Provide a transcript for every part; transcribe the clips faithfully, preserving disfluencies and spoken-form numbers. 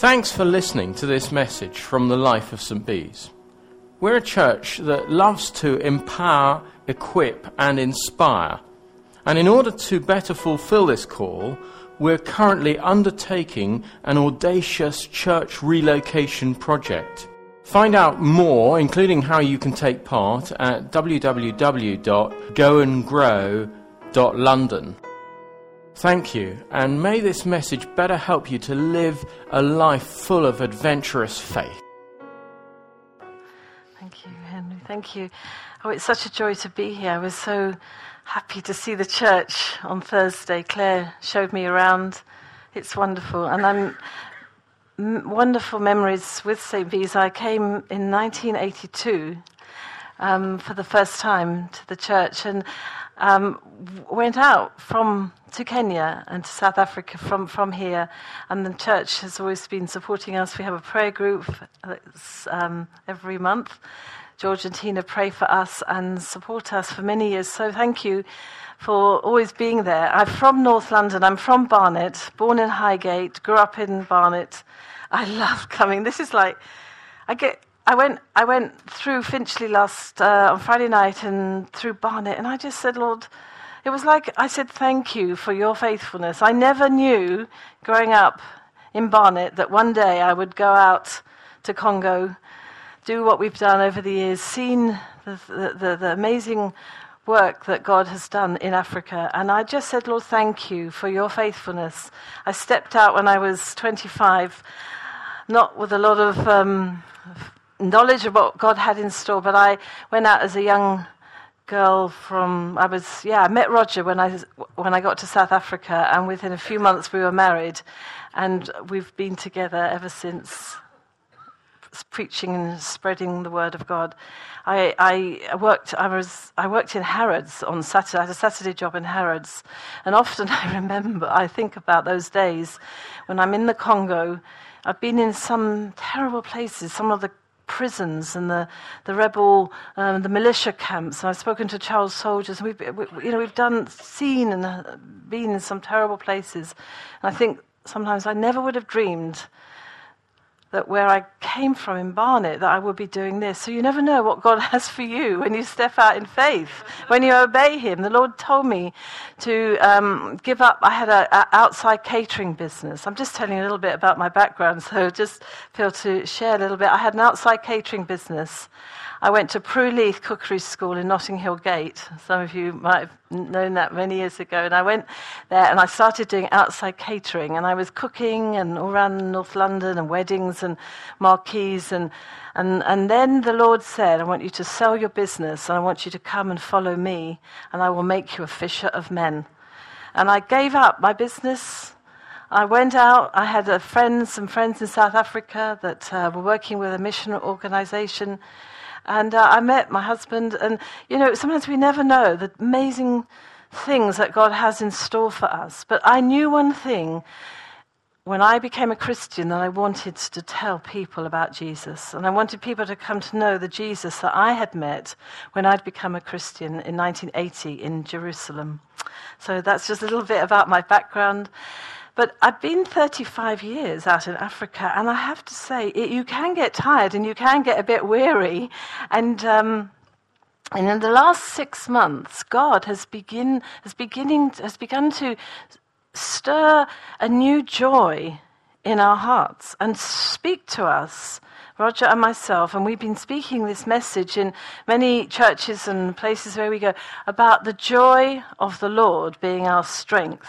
Thanks for listening to this message from the life of Saint Bees. We're a church that loves to empower, equip and inspire. And in order to better fulfill this call, we're currently undertaking an audacious church relocation project. Find out more, including how you can take part, at w w w dot go and grow dot london. Thank you, and may this message better help you to live a life full of adventurous faith. Thank you, Henry. Thank you. Oh, it's such a joy to be here. I was so happy to see the church on Thursday. Claire showed me around. It's wonderful. And I'm m- wonderful memories with Saint Bees. I came in nineteen eighty-two um, for the first time to the church, and um, went out from to Kenya and to South Africa from, from here. And the church has always been supporting us. We have a prayer group that's, um, every month. George and Tina pray for us and support us for many years. So thank you for always being there. I'm from North London. I'm from Barnet, born in Highgate, grew up in Barnet. I love coming. This is like, I get, I went, I went through Finchley last, uh, on Friday night and through Barnet, and I just said, Lord, it was like I said, thank you for your faithfulness. I never knew growing up in Barnet that one day I would go out to Congo, do what we've done over the years, seen the, the, the, the amazing work that God has done in Africa. And I just said, Lord, thank you for your faithfulness. I stepped out when I was twenty-five, not with a lot of um, knowledge of what God had in store, but I went out as a young girl from, I was, yeah, I met Roger when I, when I got to South Africa, and within a few months we were married, and we've been together ever since, preaching and spreading the word of God. I, I worked. I was. I worked in Harrods on Saturday. I had a Saturday job in Harrods, and often I remember. I think about those days when I'm in the Congo. I've been in some terrible places. Some of the prisons and the the rebel, um, the militia camps. And I've spoken to child soldiers. And we've, we, you know, we've done, seen, and uh, been in some terrible places. And I think sometimes I never would have dreamed that where I came from in Barnet, that I would be doing this. So you never know what God has for you when you step out in faith, when you obey him. The Lord told me to um, give up. I had an outside catering business. I'm just telling you a little bit about my background, so just feel to share a little bit. I had an outside catering business. I went to Prue Leith Cookery School in Notting Hill Gate. Some of you might have known that many years ago. And I went there and I started doing outside catering. And I was cooking and all around North London and weddings and marquees. And, and, and then the Lord said, I want you to sell your business and I want you to come and follow me and I will make you a fisher of men. And I gave up my business. I went out. I had a friend, some friends in South Africa that uh, were working with a mission organization. And uh, I met my husband, and, you know, sometimes we never know the amazing things that God has in store for us. But I knew one thing when I became a Christian, that I wanted to tell people about Jesus. And I wanted people to come to know the Jesus that I had met when I'd become a Christian in nineteen eighty in Jerusalem. So that's just a little bit about my background. But I've been thirty-five years out in Africa, and I have to say, it, you can get tired and you can get a bit weary. And um, and in the last six months, God has begin has beginning has begun to stir a new joy in our hearts and speak to us, Roger and myself, and we've been speaking this message in many churches and places where we go about the joy of the Lord being our strength.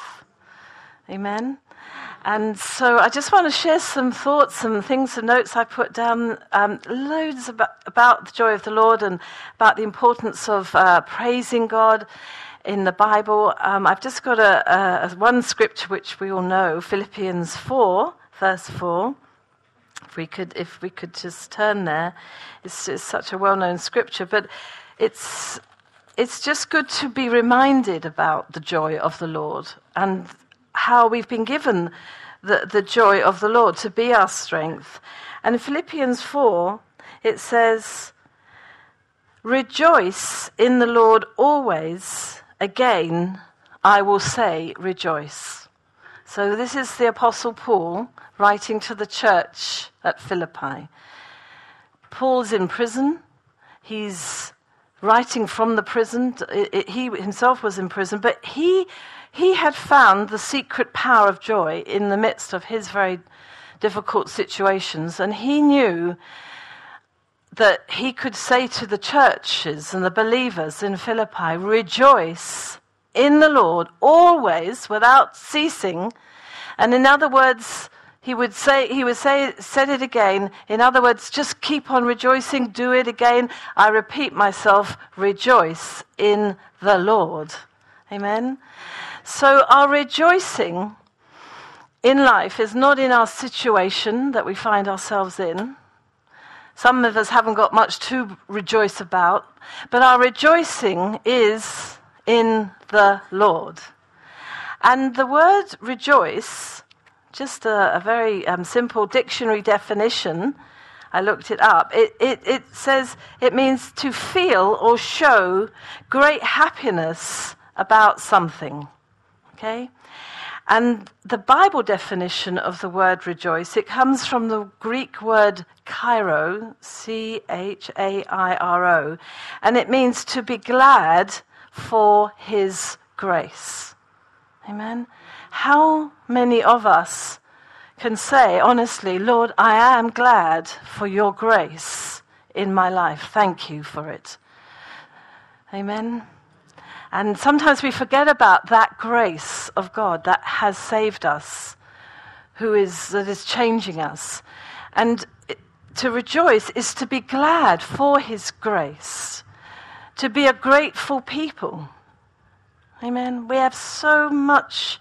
Amen. And so I just want to share some thoughts, some things, some notes I put down, um, loads about, about the joy of the Lord and about the importance of uh, praising God in the Bible. Um, I've just got a, a one scripture which we all know, Philippians four, verse four. If we could, if we could just turn there, it's, it's such a well-known scripture, but it's it's just good to be reminded about the joy of the Lord and how we've been given the, the joy of the Lord to be our strength. And in Philippians four, it says, "Rejoice in the Lord always. Again, I will say rejoice." So this is the Apostle Paul writing to the church at Philippi. Paul's in prison. He's writing from the prison. It, it, he himself was in prison, but he he had found the secret power of joy in the midst of his very difficult situations, and he knew that he could say to the churches and the believers in Philippi, rejoice in the Lord always without ceasing. And in other words, he would say, he would say, said it again. In other words, just keep on rejoicing, do it again. I repeat myself, rejoice in the Lord. Amen. So our rejoicing in life is not in our situation that we find ourselves in. Some of us haven't got much to rejoice about, but our rejoicing is in the Lord. And the word rejoice, just a, a very um, simple dictionary definition, I looked it up, it, it, it says it means to feel or show great happiness about something. Okay? And the Bible definition of the word rejoice, it comes from the Greek word chairo, C H A I R O, and it means to be glad for his grace. Amen? How many of us can say, honestly, Lord, I am glad for your grace in my life. Thank you for it. Amen? And sometimes we forget about that grace of God that has saved us, who is that is changing us. And it, to rejoice is to be glad for his grace, to be a grateful people. Amen. We have so much,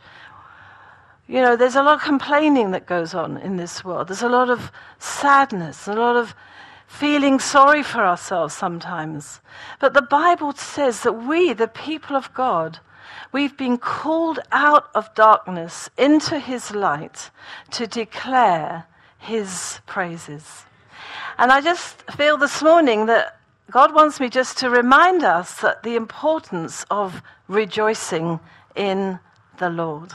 you know, there's a lot of complaining that goes on in this world. There's a lot of sadness, a lot of feeling sorry for ourselves sometimes. But the Bible says that we, the people of God, we've been called out of darkness into his light to declare his praises. And I just feel this morning that God wants me just to remind us that the importance of rejoicing in the Lord.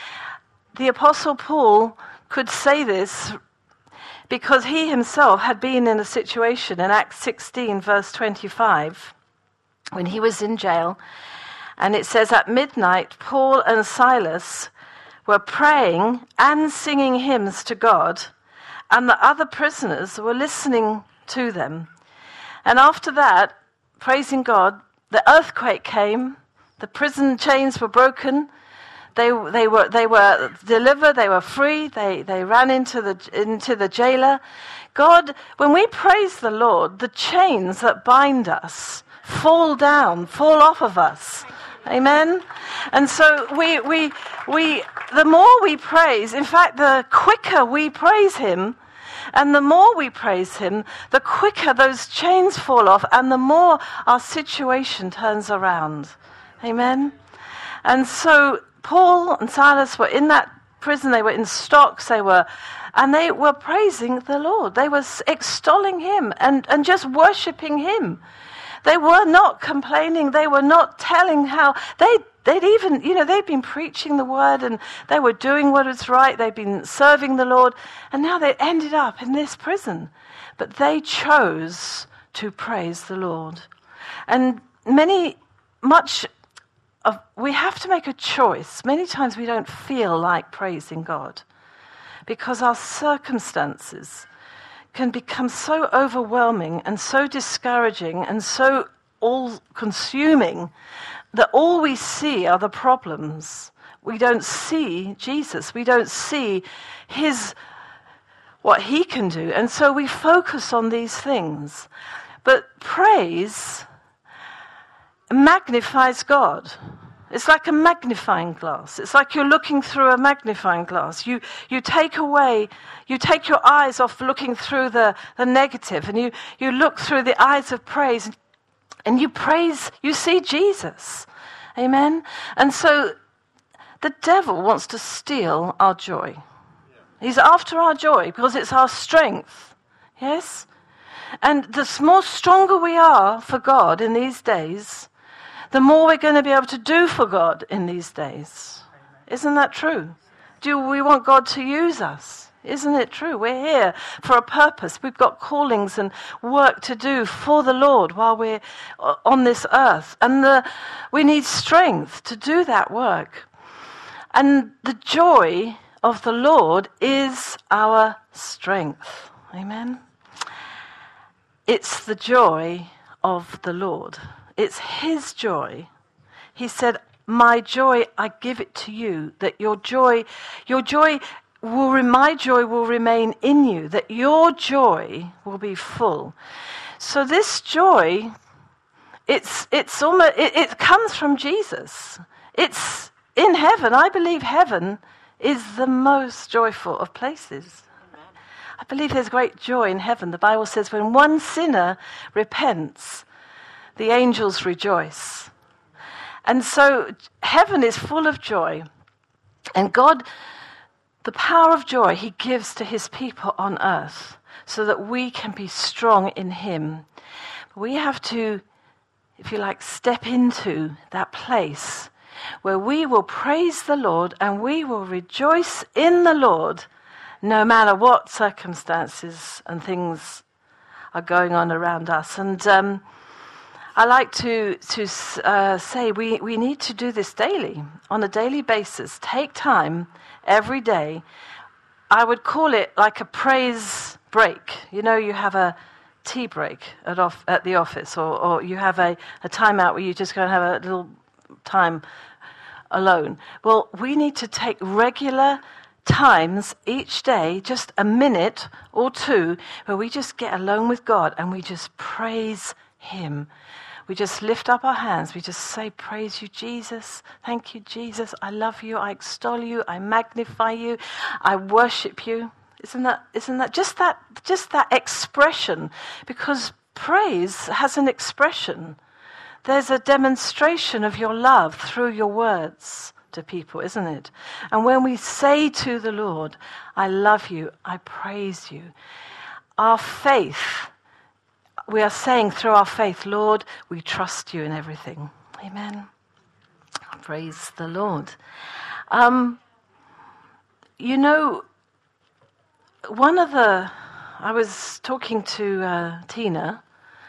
The Apostle Paul could say this because he himself had been in a situation in Acts sixteen, verse twenty-five, when he was in jail. And it says, at midnight, Paul and Silas were praying and singing hymns to God, and the other prisoners were listening to them. And after that, praising God, the earthquake came, the prison chains were broken, They they were they were delivered. They were free. They they ran into the into the jailer. God, when we praise the Lord, the chains that bind us fall down, fall off of us. Amen. And so we we we the more we praise, in fact, the quicker we praise Him, and the more we praise Him, the quicker those chains fall off, and the more our situation turns around. Amen. And so Paul and Silas were in that prison. They were in stocks. They were, and they were praising the Lord. They were extolling Him and, and just worshiping Him. They were not complaining. They were not telling how they they'd even, you know, they'd been preaching the word and they were doing what was right. They'd been serving the Lord, and now they ended up in this prison. But they chose to praise the Lord. And many, much. Of, we have to make a choice. Many times we don't feel like praising God because our circumstances can become so overwhelming and so discouraging and so all-consuming that all we see are the problems. We don't see Jesus. We don't see His, what He can do. And so we focus on these things. But praise magnifies God. It's like a magnifying glass. It's like you're looking through a magnifying glass. You you take away, you take your eyes off looking through the, the negative, and you, you look through the eyes of praise, and you praise, you see Jesus. Amen? And so the devil wants to steal our joy. He's after our joy because it's our strength. Yes? And the more stronger we are for God in these days, the more we're going to be able to do for God in these days. Isn't that true? Do we want God to use us? Isn't it true? We're here for a purpose. We've got callings and work to do for the Lord while we're on this earth. And the, we need strength to do that work. And the joy of the Lord is our strength. Amen? It's the joy of the Lord. It's his joy. He said, my joy, I give it to you, that your joy, your joy will, my joy will remain in you, that your joy will be full. So this joy, it's it's almost it, it comes from Jesus. It's in heaven. I believe heaven is the most joyful of places. I believe there's great joy in heaven. The Bible says when one sinner repents, the angels rejoice. And so heaven is full of joy. And God, the power of joy he gives to his people on earth so that we can be strong in him. We have to, if you like, step into that place where we will praise the Lord and we will rejoice in the Lord no matter what circumstances and things are going on around us. And um, I like to to uh, say we, we need to do this daily, on a daily basis. Take time every day. I would call it like a praise break. You know, you have a tea break at off, at the office, or, or you have a, a time out where you just go and have a little time alone. Well, we need to take regular times each day, just a minute or two, where we just get alone with God and we just praise him. We just lift up our hands. We just say, praise you, Jesus. Thank you, Jesus. I love you. I extol you. I magnify you. I worship you. Isn't that, isn't that just that, just that expression? Because praise has an expression. There's a demonstration of your love through your words to people, isn't it? And when we say to the Lord, I love you, I praise you, our faith, we are saying through our faith, Lord, we trust you in everything. Amen. Praise the Lord. Um, you know, one of the, I was talking to uh, Tina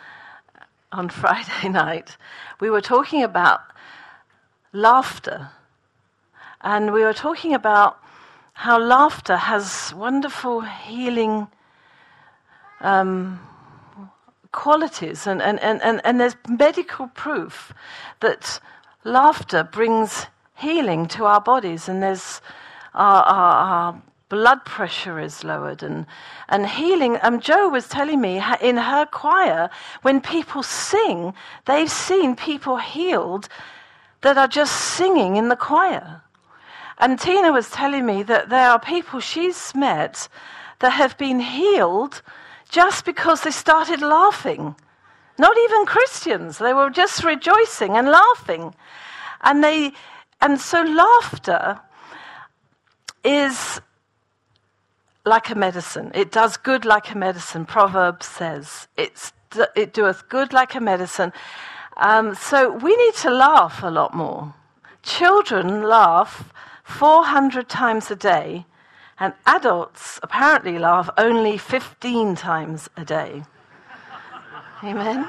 on Friday night. We were talking about laughter. And we were talking about how laughter has wonderful healing um qualities, and, and, and, and, and there's medical proof that laughter brings healing to our bodies, and there's our, our, our blood pressure is lowered, and, and healing. Um, Jo was telling me in her choir, when people sing, they've seen people healed that are just singing in the choir. And Tina was telling me that there are people she's met that have been healed just because they started laughing. Not even Christians. They were just rejoicing and laughing. And they, and so laughter is like a medicine. It does good like a medicine. Proverbs says, it's, it doeth good like a medicine. Um, so we need to laugh a lot more. Children laugh four hundred times a day, and adults apparently laugh only fifteen times a day. Amen?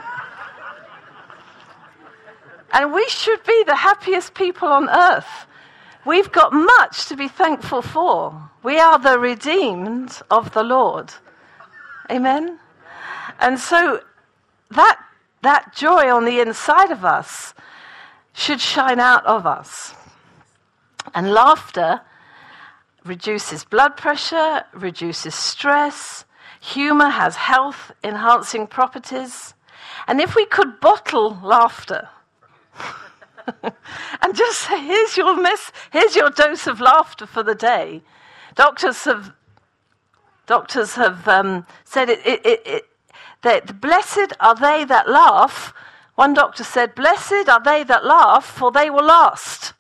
And we should be the happiest people on earth. We've got much to be thankful for. We are the redeemed of the Lord. Amen? And so that, that joy on the inside of us should shine out of us. And laughter reduces blood pressure, reduces stress. Humor has health-enhancing properties. And if we could bottle laughter and just say, here's your mess, here's your dose of laughter for the day. Doctors have doctors have um, said it, it, it, it, that blessed are they that laugh. One doctor said, blessed are they that laugh, for they will last.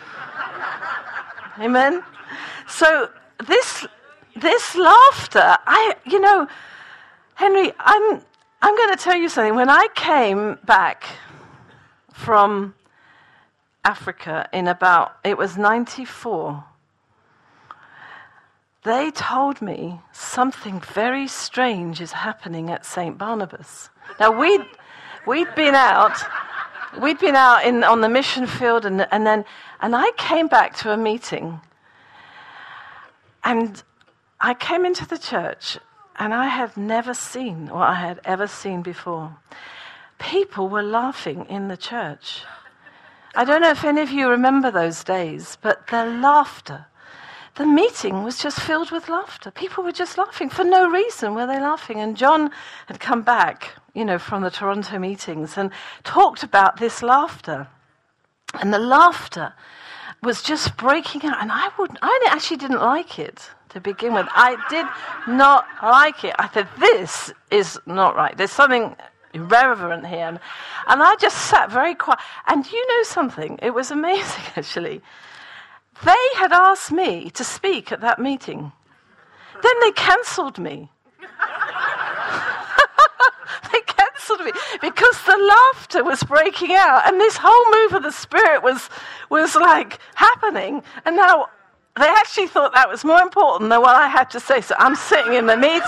Amen? So this this laughter, I you know, Henry, I'm I'm going to tell you something. When I came back from Africa in about, it was ninety-four, they told me something very strange is happening at Saint Barnabas. Now, we'd, we'd been out, we'd been out in, on the mission field, and, and then, and I came back to a meeting, and I came into the church, and I had never seen what I had ever seen before. People were laughing in the church. I don't know if any of you remember those days, but the laughter. The meeting was just filled with laughter. People were just laughing. For no reason were they laughing. And John had come back, you know, from the Toronto meetings and talked about this laughter. And the laughter was just breaking out. And I would, I actually didn't like it to begin with. I did not like it. I thought, this is not right. There's something irreverent here. And, and I just sat very quiet. And you know something? It was amazing, actually. They had asked me to speak at that meeting. Then they cancelled me. They cancelled me because the laughter was breaking out, and this whole move of the Spirit was was like happening. And now they actually thought that was more important than what I had to say. So I'm sitting in the meeting,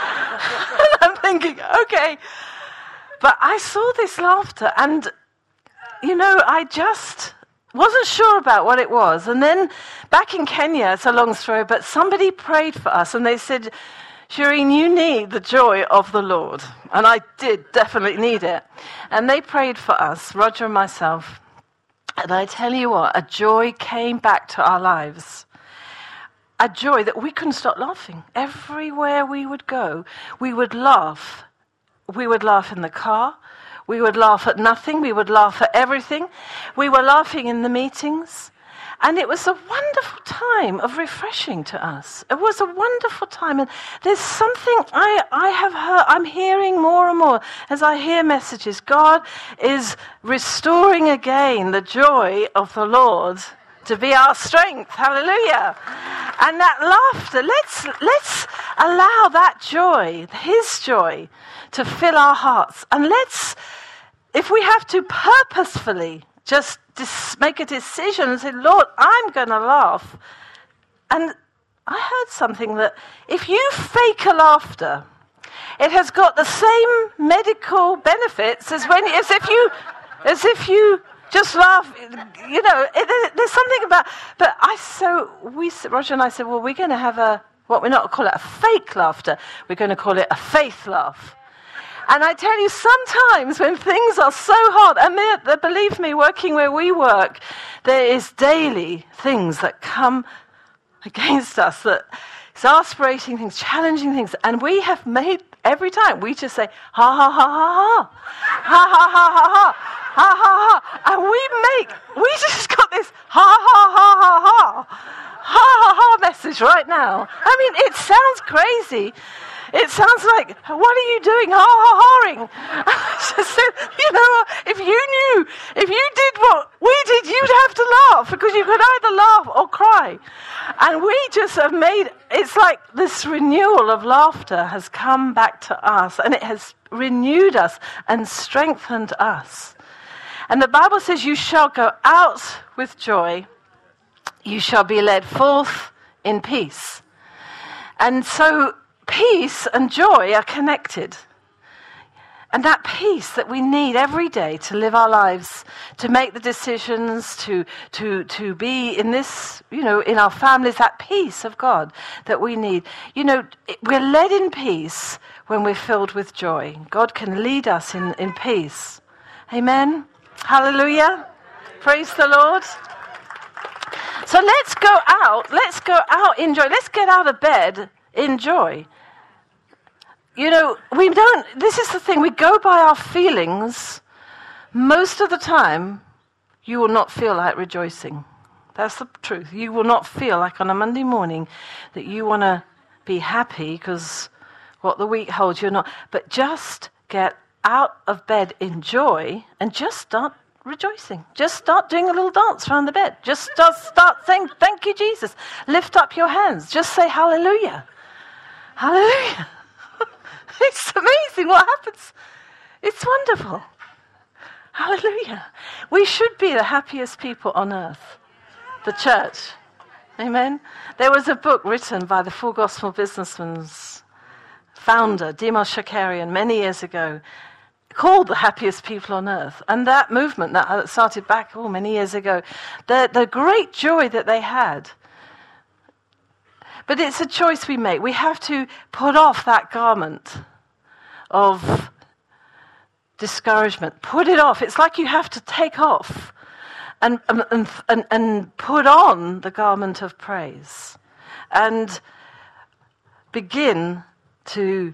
and I'm thinking, okay. But I saw this laughter, and you know, I just wasn't sure about what it was. And then back in Kenya, it's a long story, but somebody prayed for us, and they said, Shireen, you need the joy of the Lord. And I did definitely need it. And they prayed for us, Roger and myself. And I tell you what, a joy came back to our lives. A joy that we couldn't stop laughing. Everywhere we would go, we would laugh. We would laugh in the car. We would laugh at nothing. We would laugh at everything. We were laughing in the meetings. And it was a wonderful time of refreshing to us. It was a wonderful time. And there's something I, I have heard, I'm hearing more and more as I hear messages. God is restoring again the joy of the Lord to be our strength. Hallelujah. And that laughter, let's, let's allow that joy, his joy, to fill our hearts. And let's, if we have to purposefully just dis- make a decision and say, Lord, I'm going to laugh. And I heard something that if you fake a laughter, it has got the same medical benefits as when, as if you, as if you just laugh. You know, it, there's something about. But I so we Roger and I said, well, we're going to have a what we're not call it a fake laughter. We're going to call it a faith laugh. And I tell you, sometimes when things are so hard, and they, they, believe me, working where we work, there is daily things that come against us, that exasperating things, challenging things, and we have made, every time, we just say, ha, ha, ha, ha, ha, ha, ha, ha, ha, ha, ha, ha, ha, and we make, we just got this ha, ha, ha, ha, ha, ha, ha, ha message right now. I mean, it sounds crazy. It sounds like, what are you doing? Ha ha haing. I just said, you know, if you knew, if you did what we did, you'd have to laugh, because you could either laugh or cry. And we just have made, it's like this renewal of laughter has come back to us, and it has renewed us and strengthened us. And the Bible says, you shall go out with joy. You shall be led forth in peace. And so peace and joy are connected. And that peace that we need every day to live our lives, to make the decisions, to to to be in this, you know, in our families, that peace of God that we need. You know, we're led in peace when we're filled with joy. God can lead us in, in peace. Amen. Hallelujah. Praise the Lord. So let's go out. Let's go out in joy. Let's get out of bed in joy. You know, we don't, this is the thing, we go by our feelings. Most of the time, you will not feel like rejoicing. That's the truth. You will not feel like on a Monday morning that you want to be happy because what the week holds, you're not. But just get out of bed in joy and just start rejoicing. Just start doing a little dance around the bed. Just start, start saying, thank you, Jesus. Lift up your hands. Just say hallelujah. Hallelujah. It's amazing what happens. It's wonderful. Hallelujah. We should be the happiest people on earth. The church. Amen. There was a book written by the Full Gospel Businessman's founder, Demos Shakarian, many years ago, called The Happiest People on Earth. And that movement that started back oh, many years ago, the, the great joy that they had. But it's a choice we make. We have to put off that garment of discouragement. Put it off. It's like you have to take off and, and, and, and put on the garment of praise. And begin to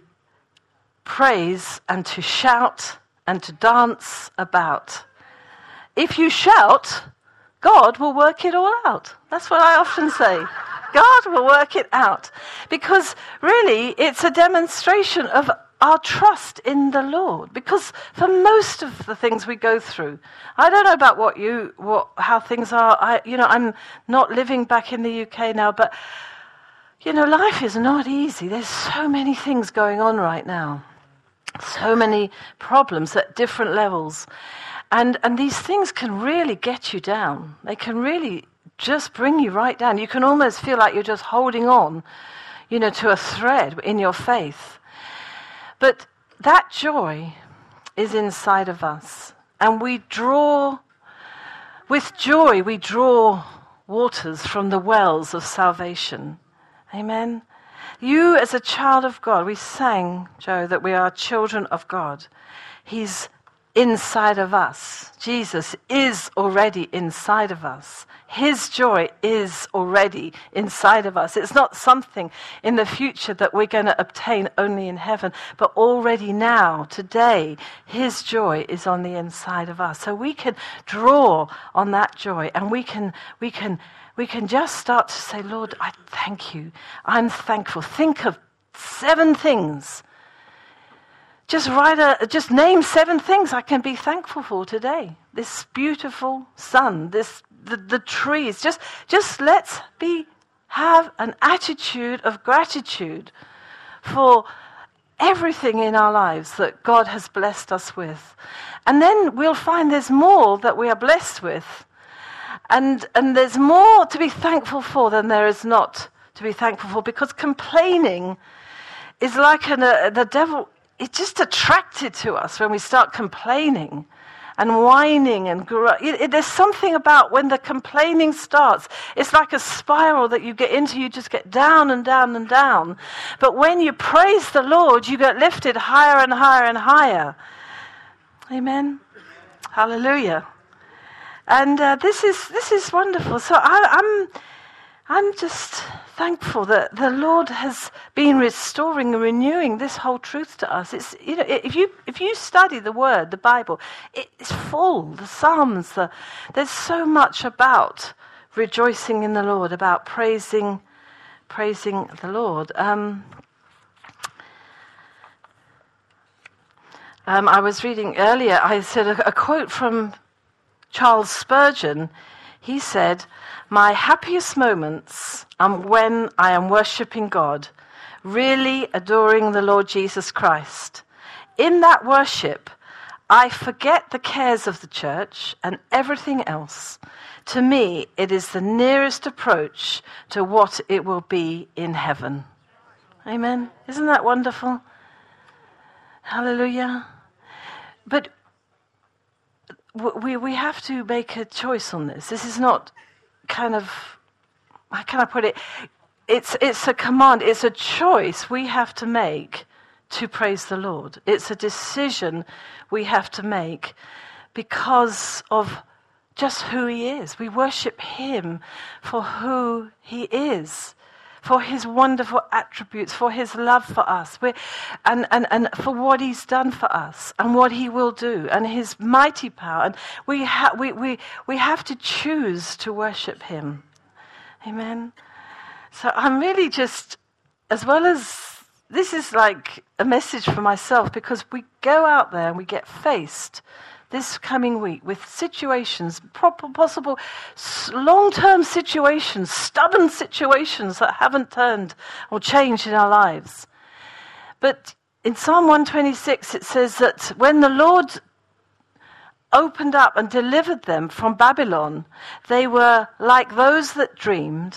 praise and to shout and to dance about. If you shout, God will work it all out. That's what I often say. God will work it out. Because really, it's a demonstration of our trust in the Lord. Because for most of the things we go through, I don't know about what you, what, how things are. I, you know, I'm not living back in the U K now, but you know, life is not easy. There's so many things going on right now. So many problems at different levels. And and these things can really get you down. They can really just bring you right down. You can almost feel like you're just holding on, you know, to a thread in your faith. But that joy is inside of us. And we draw, with joy, we draw waters from the wells of salvation. Amen. You as a child of God, we sang, Joe, that we are children of God. He's inside of us. Jesus is already inside of us. His joy is already inside of us. It's not something in the future that we're going to obtain only in heaven, but already now, today, his joy is on the inside of us. So we can draw on that joy, and we can we can we can just start to say, Lord, I thank you. I'm thankful. Think of seven things. Just write a, just name seven things I can be thankful for today. This beautiful sun, this the, the trees. Just just let's be have an attitude of gratitude for everything in our lives that God has blessed us with. And then we'll find there's more that we are blessed with. And and there's more to be thankful for than there is not to be thankful for, because complaining is like an, uh, the devil. It's just attracted to us when we start complaining and whining and gr- it, it, there's something about when the complaining starts. It's like a spiral that you get into. You just get down and down and down. But when you praise the Lord, you get lifted higher and higher and higher. Amen. Hallelujah. And uh, this is this is wonderful. So I, I'm. I'm just thankful that the Lord has been restoring and renewing this whole truth to us. It's, you know, if you if you study the Word, the Bible, it's full. The Psalms, the, there's so much about rejoicing in the Lord, about praising, praising the Lord. Um, um, I was reading earlier. I said a, a quote from Charles Spurgeon. He said, "My happiest moments are when I am worshipping God, really adoring the Lord Jesus Christ. In that worship, I forget the cares of the church and everything else. To me, it is the nearest approach to what it will be in heaven." Amen. Isn't that wonderful? Hallelujah. But we we have to make a choice on this. This is not kind of, how can I put it? It's it's a command. It's a choice we have to make to praise the Lord. It's a decision we have to make because of just who he is. We worship him for who he is, for his wonderful attributes, for his love for us, We're, and, and, and for what he's done for us and what he will do and his mighty power. And we, ha- we, we, we have to choose to worship him. Amen. So I'm really just, as well as, this is like a message for myself, because we go out there and we get faced this coming week with situations, possible long-term situations, stubborn situations that haven't turned or changed in our lives. But in Psalm one twenty-six, it says that when the Lord opened up and delivered them from Babylon, they were like those that dreamed.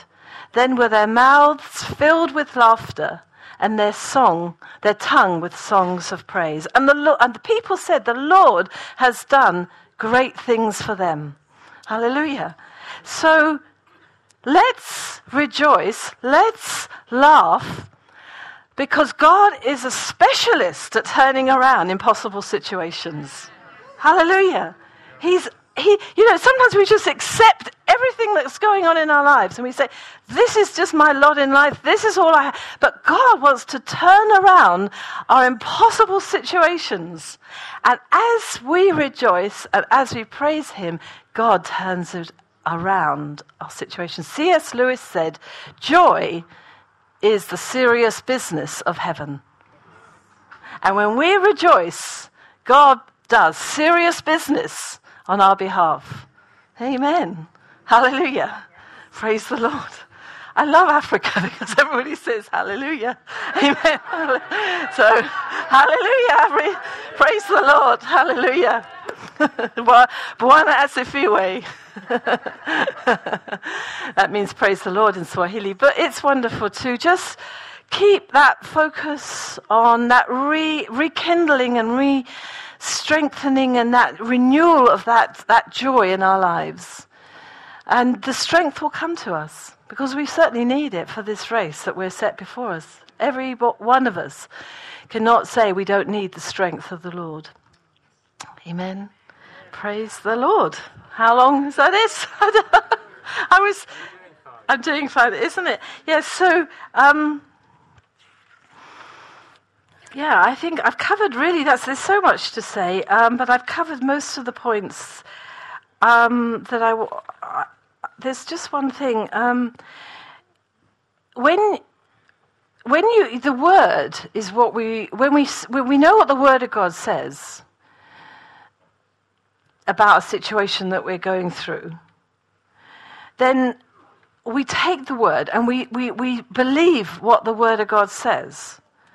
Then were their mouths filled with laughter, and their song, their tongue with songs of praise. And the Lo- and the people said, "The Lord has done great things for them." Hallelujah. So let's rejoice, let's laugh, because God is a specialist at turning around impossible situations. Hallelujah. He's He, you know, sometimes we just accept everything that's going on in our lives and we say, this is just my lot in life, this is all I have. But God wants to turn around our impossible situations. And as we rejoice and as we praise him, God turns it around our situations. C S Lewis said, joy is the serious business of heaven. And when we rejoice, God does serious business on our behalf. Amen. Hallelujah. Praise the Lord. I love Africa because everybody says hallelujah. Amen. So, hallelujah. Praise the Lord. Hallelujah. Bwana asifiwe. That means praise the Lord in Swahili. But it's wonderful to just keep that focus on that re- rekindling and re- strengthening and that renewal of that, that joy in our lives. And the strength will come to us because we certainly need it for this race that we're set before us. Every one of us cannot say we don't need the strength of the Lord. Amen. Praise the Lord. How long is that? Is? I was, I'm doing fine, isn't it? Yes, yeah, so, um, yeah, I think I've covered really, that's, there's so much to say, um, but I've covered most of the points um, that I, uh, there's just one thing. Um, when when you, the word is what we, when we, when we know what the word of God says about a situation that we're going through, then we take the word and we, we, we believe what the word of God says.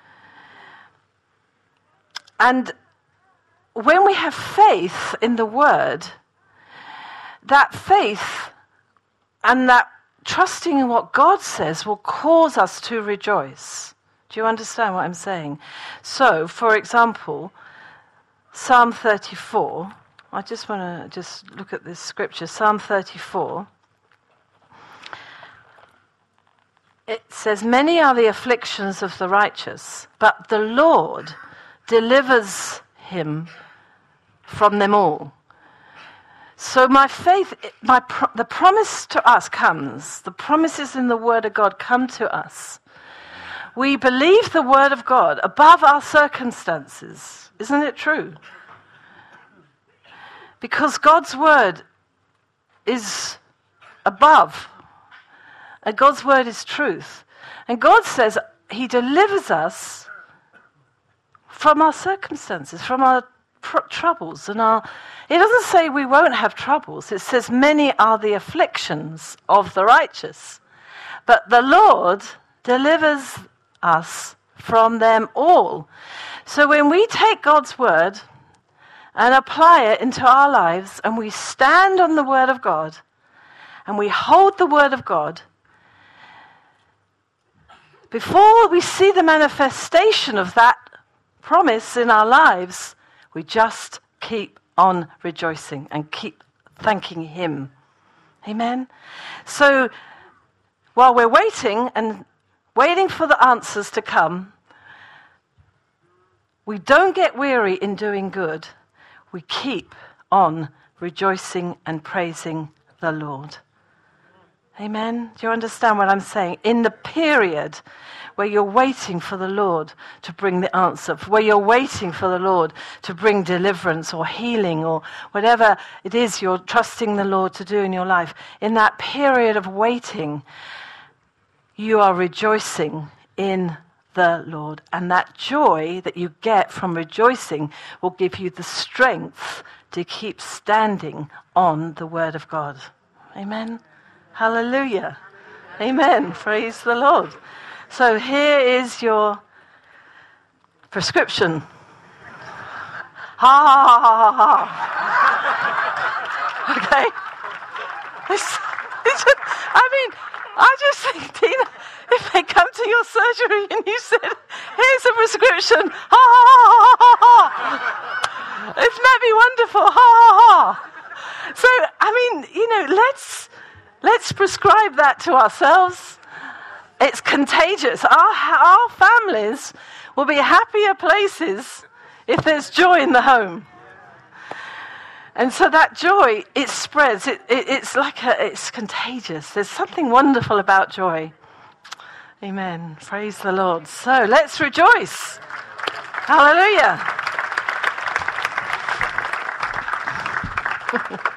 And when we have faith in the word, that faith and that trusting in what God says will cause us to rejoice. Do you understand what I'm saying? So, for example, Psalm thirty-four, I just want to just look at this scripture, Psalm thirty-four. It says, many are the afflictions of the righteous, but the Lord delivers him from them all. So my faith, my pro- the promise to us comes, the promises in the Word of God come to us. We believe the Word of God above our circumstances. Isn't it true? Because God's Word is above. And God's Word is truth. And God says he delivers us from our circumstances, from our pr- troubles. And our, it doesn't say we won't have troubles. It says many are the afflictions of the righteous. But the Lord delivers us from them all. So when we take God's word and apply it into our lives, and we stand on the word of God, and we hold the word of God, before we see the manifestation of that promise in our lives, we just keep on rejoicing and keep thanking him. Amen? So while we're waiting and waiting for the answers to come, we don't get weary in doing good. We keep on rejoicing and praising the Lord. Amen? Do you understand what I'm saying? In the period where you're waiting for the Lord to bring the answer, where you're waiting for the Lord to bring deliverance or healing or whatever it is you're trusting the Lord to do in your life, in that period of waiting, you are rejoicing in the Lord. And that joy that you get from rejoicing will give you the strength to keep standing on the Word of God. Amen? Hallelujah. Amen. Praise the Lord. So here is your prescription. Ha ha ha ha ha. Okay. It's, it's just, I mean, I just think, Tina, if they come to your surgery and you said, here's a prescription, ha ha ha ha ha, isn't that be wonderful, ha ha ha. So, I mean, you know, let's let's prescribe that to ourselves. It's contagious. Our, our families will be happier places if there's joy in the home. And so that joy, it spreads. It, it, it's like a, it's contagious. There's something wonderful about joy. Amen. Praise the Lord. So let's rejoice. Hallelujah.